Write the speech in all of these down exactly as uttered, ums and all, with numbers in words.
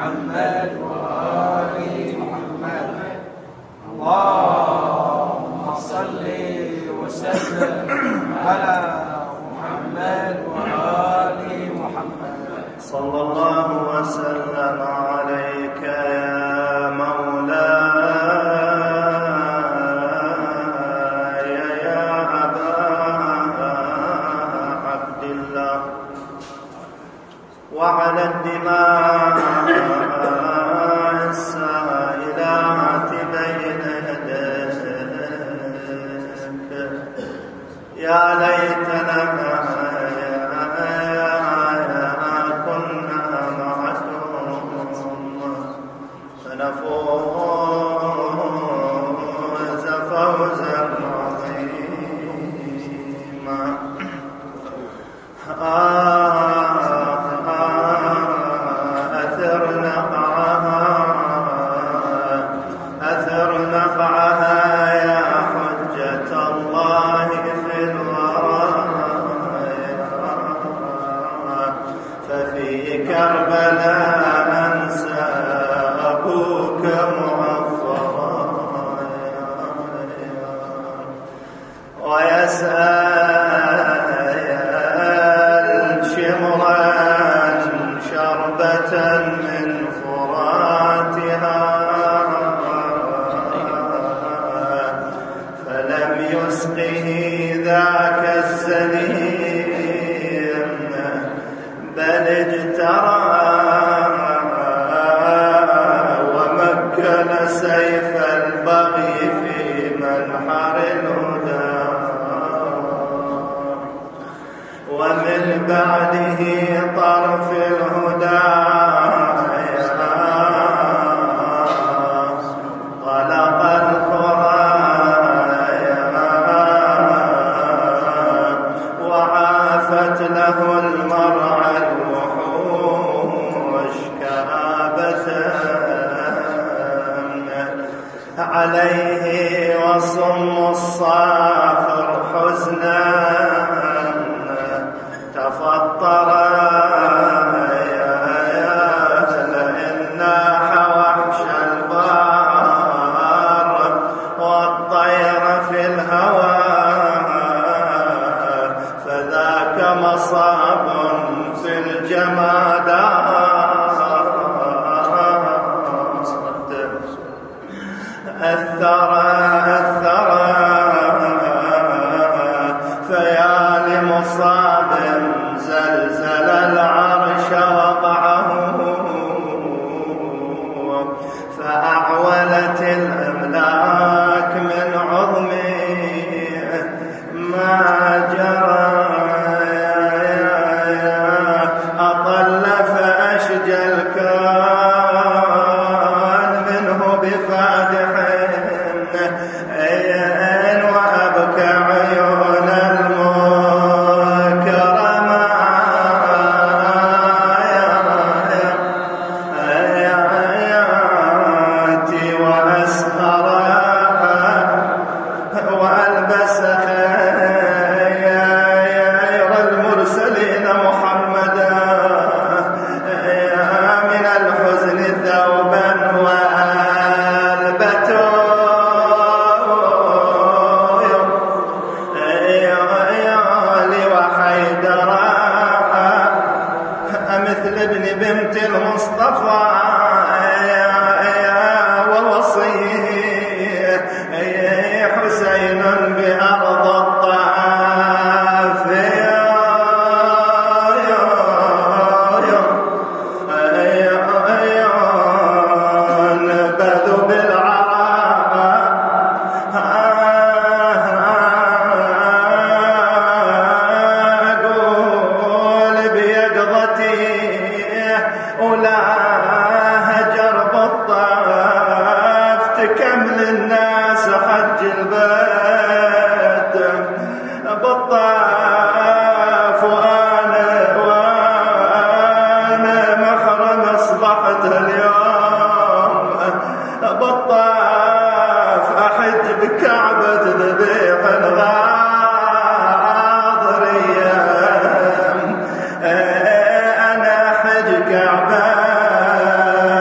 محمد وآل محمد. اللهم صل وسلم على محمد وآل محمد. صلى الله وسلم عليك يا مولاي يا أبا عبد الله، وعلى الدماء السائلات بين يديك. يا ليتنا فنفوز فوزا عظيما. أثر نقعها أثر نقعها يا حجة الله في الورى، ففي كربلاء أنسى أبوك معفرا، ويسأل شمرا شربة من فراتها، فلم يسقه ذاك الزليم بل اجترى ومكن سيف البغي في منحر الهدى، ومن بعده طرف الهدى طلق القرى، وعافت له المرعى الوحوش كآبة عليه، وصم الصاخر حزنا تفطرا، لئنا حوحش البار والطير في الهوى، فذاك مصاب في الجمادات. الثرى الثرى فيا لمصاب زلزل العرش وقعه، فأعولت الأملاك من عظمه ما جرى، أطل فأشجى الكون منه بفادح، وأبكى عيون المكرمة، وأسهر وألبس خير المرسلين محمدا، من الحزن ثوبا وألبته وحيدرا مثل ابن بنت المصطفى ووصيه حسين بأرض الطائف، نبذ بالعراء أقول بيقظتي ولا هجر بالطاف، تكمل الناس حج البيت بالطاف، وانا وانا محرم اصبحت اليوم بالطاف، احج بكعبة ذبيح الغاضرية، انا حج كعبة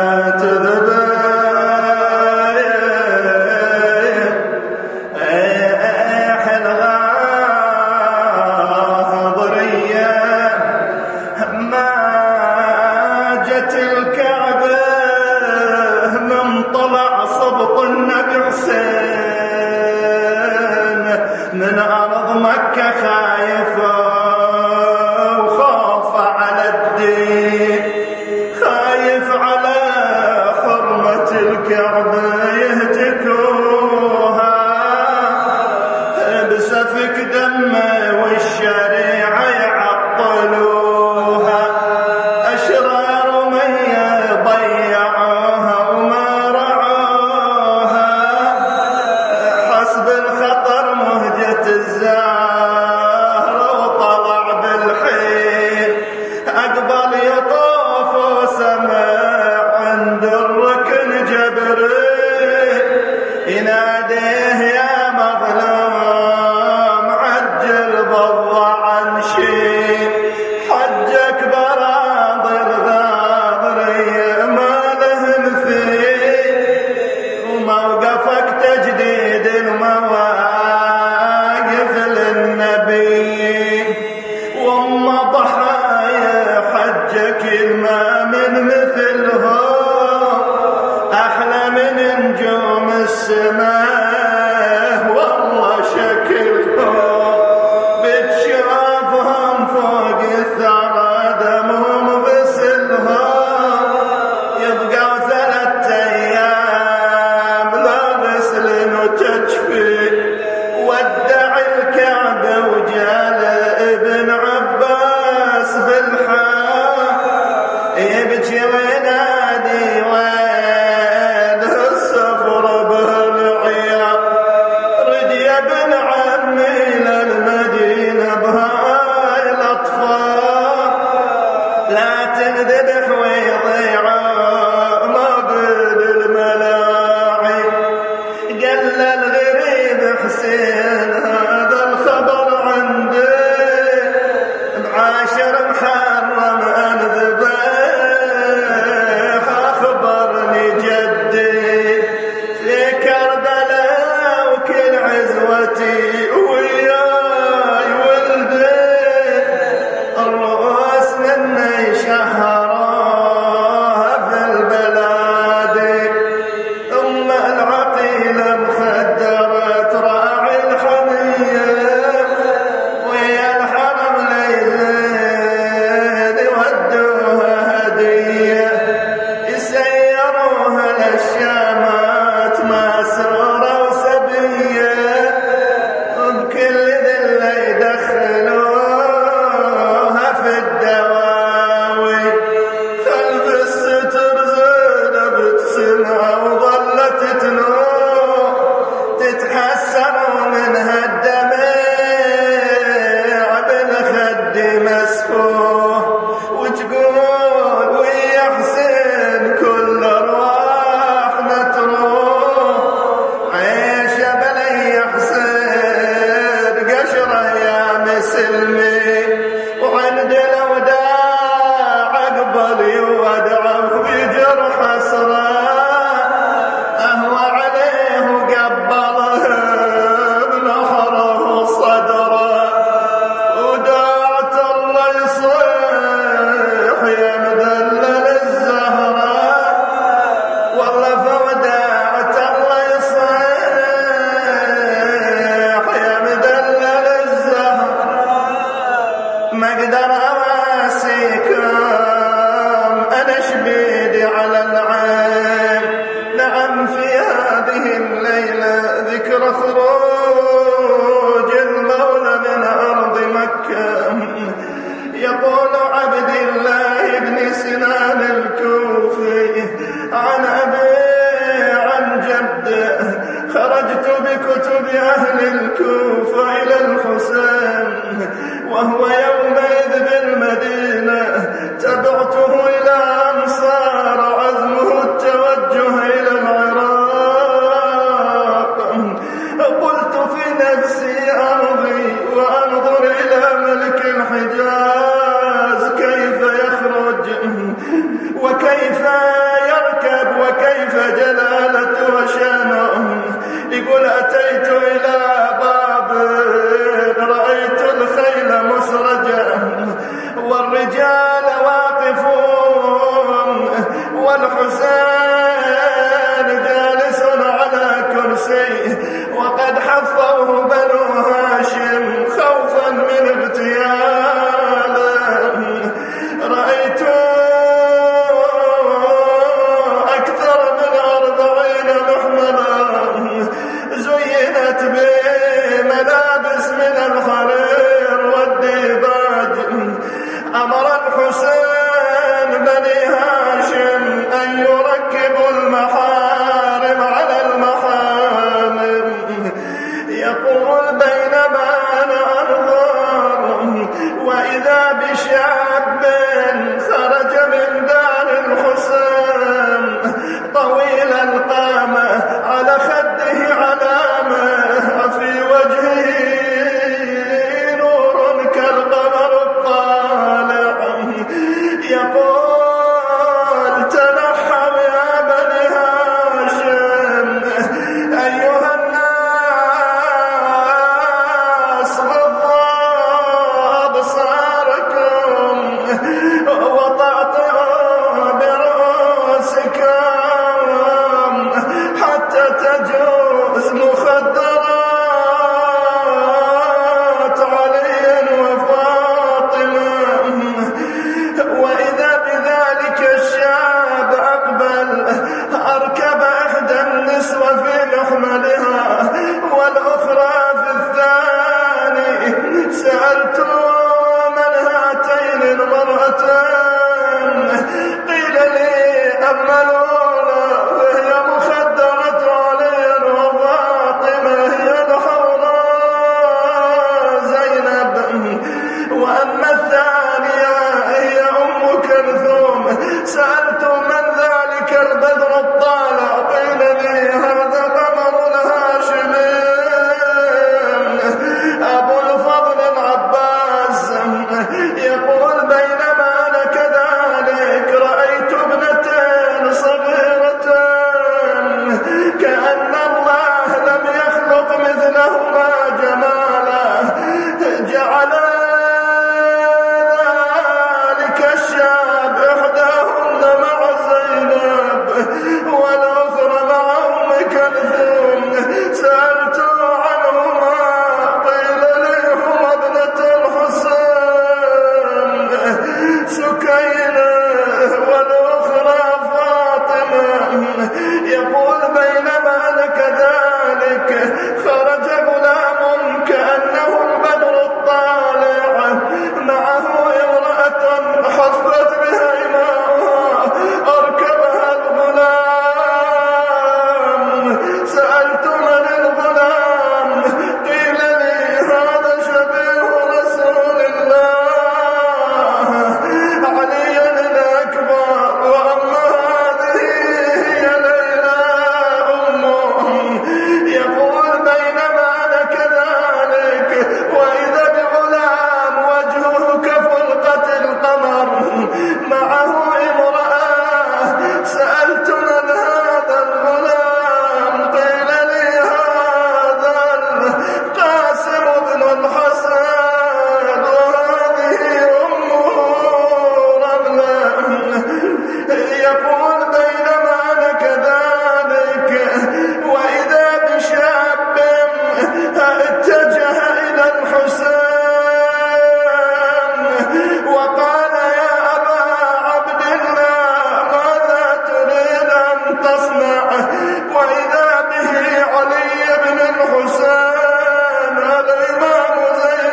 مثلهم أحلى من نجوم السماء والله شكلهم بتشوفهم فوق الثرى دمهم غسلهم يبقوا ثلاثة أيام لا غسل وتجفي ودع الكعبة وجال ابن عباس بالحال يبكي وينادي وين السفر بهالعيال رد يا ابن عمي للمدينة بهاي الأطفال لا تنذبح ويضيعوا ما بين الملاعي قال للغريب حسين هذا الخبر عندي بعاشر محرم انذبح اخبرني جدي في كربلاء وكل عزوتي وياي ولدي الرؤوس مني شهروها في البلاد ام العقيله مخدره تراعي الحميه ويا الحرم ليزيد يودوها هديه يسيروها للشامات ماسوره وسبيه وبكل ذله يدخلوها في الدواوي خلف الستر زينب تسمع وظلت تنوح تتحسر منها الدمع بالخد مسفوح وتقول ويا حسين كل ارواحنا تروح عيشه بلي يا حسين قشره يا مسلمي وعند الوداع اقبل يودعه بجرح اسرار اهوى عليه وقبله بنحره وصدره وداعت الله يصيح يا مدلل الزهراء والله فوداعت الله يصيح يا مدلل الزهراء ما اقدر اواسيكم انا شبيدي على العين نعم في هذه الليله ذكر خروج المولى من ارض مكه يقول عبد الله بن سنان الكوفي عن ابي عن جده خرجت بكتب اهل الكوفه الى الحسين وهو يومئذ بالمدينه تبعته الى انصار عزمه التوجه الى العراق قلت في نفسي امضي وانظر الى ملك الحجاز كيف يخرج وكيف يركب وكيف جلالته وشانه يقول اتيت الى باب رايت الخيل مسرجه والرجال واقفون والحسين جالس على كرسي وقد حفوه بنو هاشم خوفا من اغتياله رأيت أكثر من أربعين محملا زينت يقول بينما أنا كذلك وإذا بشاب اتجه إلى الحسين وقال يا أبا عبد الله ماذا تريد أن تصنع؟ وإذا به علي بن الحسين الإمام زين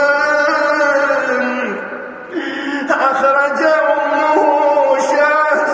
العابدين. أخرج أمه شاة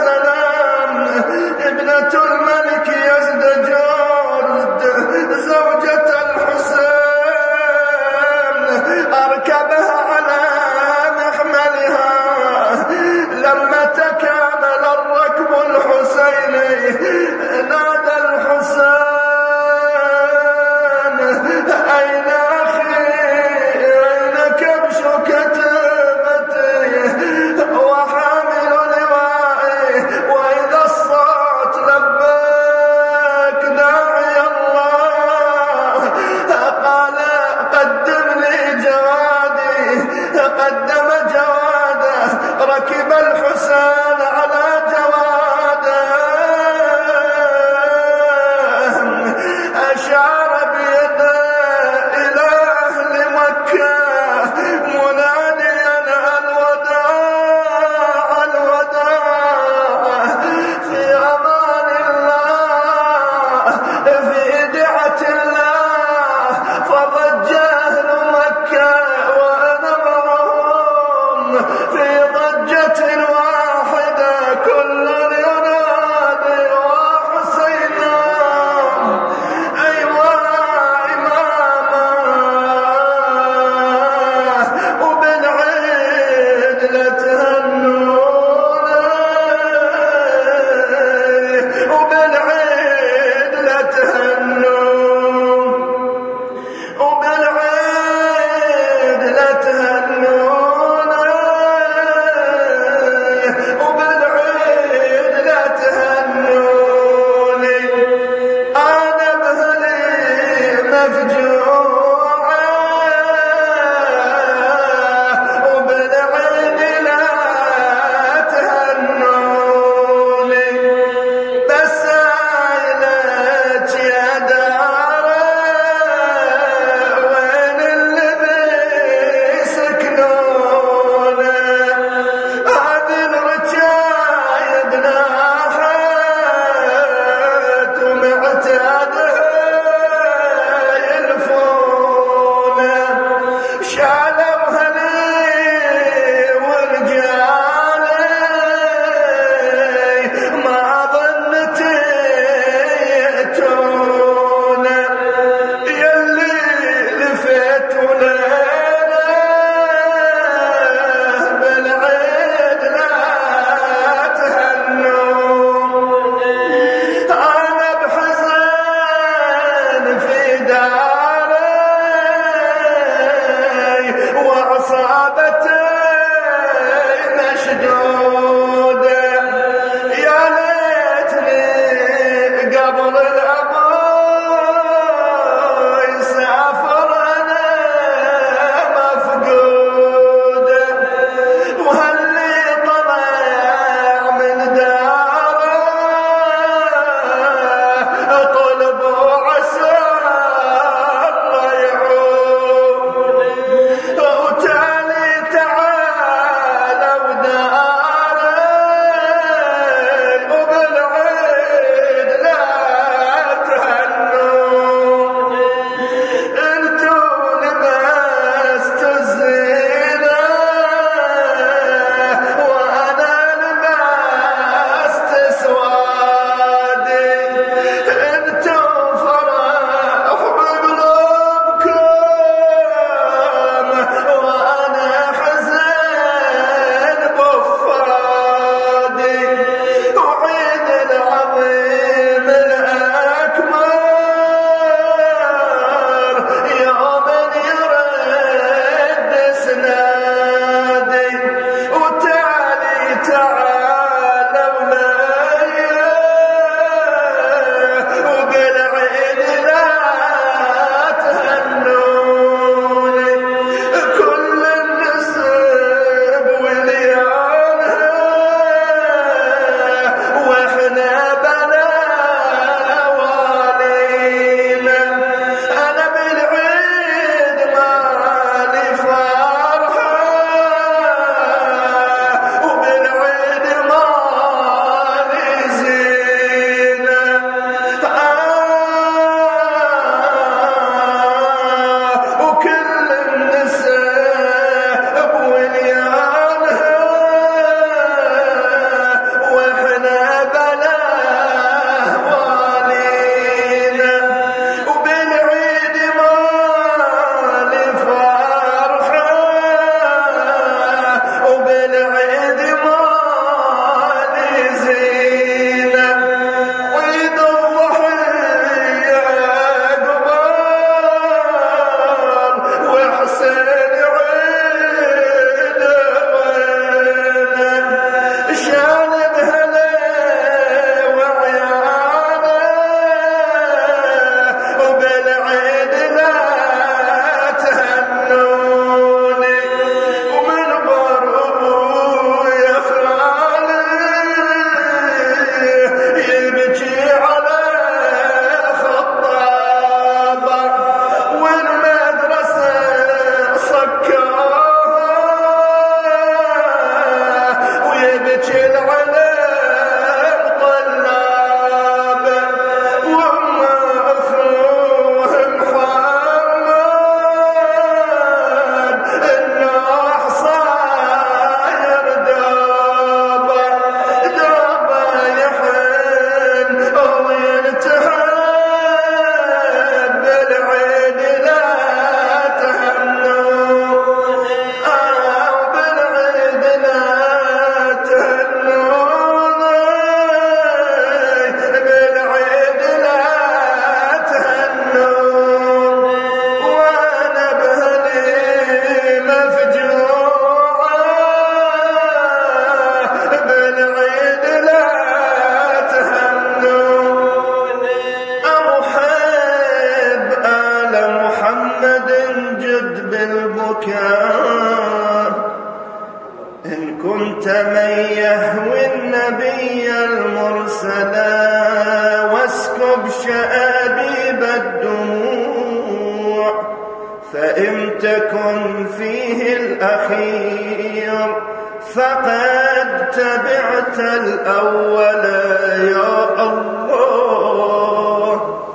النبي المرسلا واسكب شآبيب الدموع، فإن تكن فيه الأخير فقد تبعت الأول يا الله.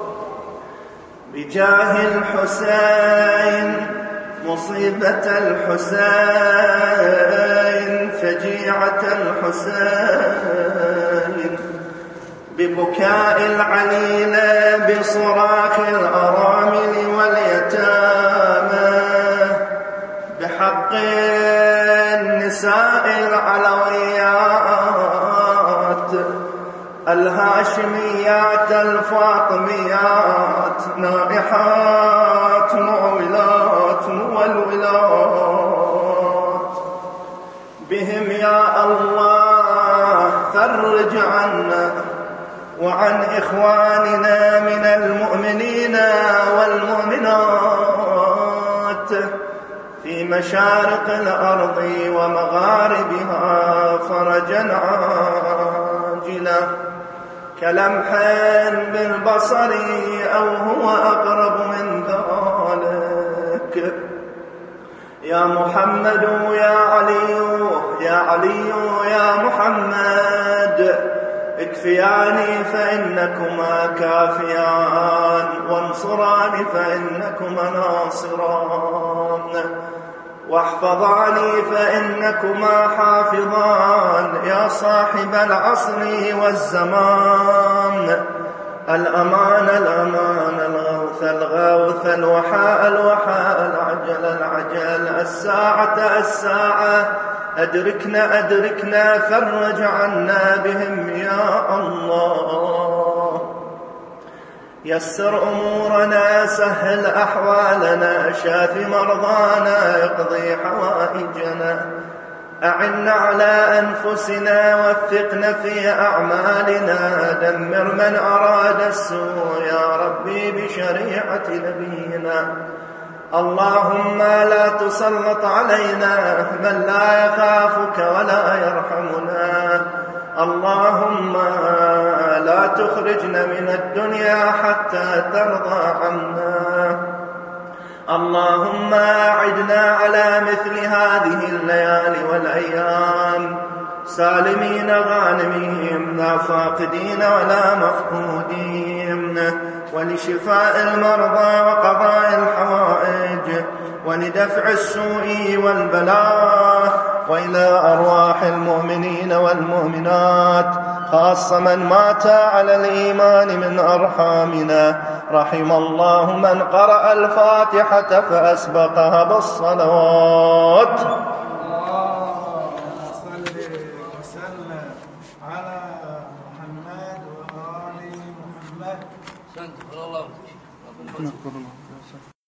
بجاه الحسين مصيبة الحسين فجيعة الحسين، ببكاء العليلة بصراخ الأرامل واليتامى، بحق النساء العلويات الهاشميات الفاطميات نائحات معولات مولولات، بهم يا الله فرج عنا وعن إخواننا من المؤمنين والمؤمنات في مشارق الأرض ومغاربها فرجا عاجلا كلمح بالبصر أو هو أقرب من ذلك. يا محمد يا علي يا علي يا محمد اكفياني فإنكما كافيان، وانصراني فإنكما ناصران، واحفظاني فإنكما حافظان يا صاحب العصر والزمان. الأمان الأمان الغوث الغوث الوحاء الوحاء العجل العجل الساعة الساعة أدركنا أدركنا فرج عنا بهم يا الله. يسر أمورنا سهل أحوالنا شاف مرضانا اقضي حوائجنا، أعنا على أنفسنا وثقنا في أعمالنا، دمر من أراد السوء يا ربي بشريعة نبينا. اللهم لا تسلط علينا من لا يخافك ولا يرحمنا. اللهم لا تخرجنا من الدنيا حتى ترضى عنا. اللهم أعدنا على مثل هذه الليالي والأيام سالمين غانمين لا فاقدين ولا مفقودين، ولشفاء المرضى وقضاء الحوائج ولدفع السوء والبلاء، وإلى أرواح المؤمنين والمؤمنات خاصة من مات على الإيمان من أرحامنا. رحم الله من قرأ الفاتحة فأسبقها بالصلوات. اللهم صل وسلم على محمد وآل محمد.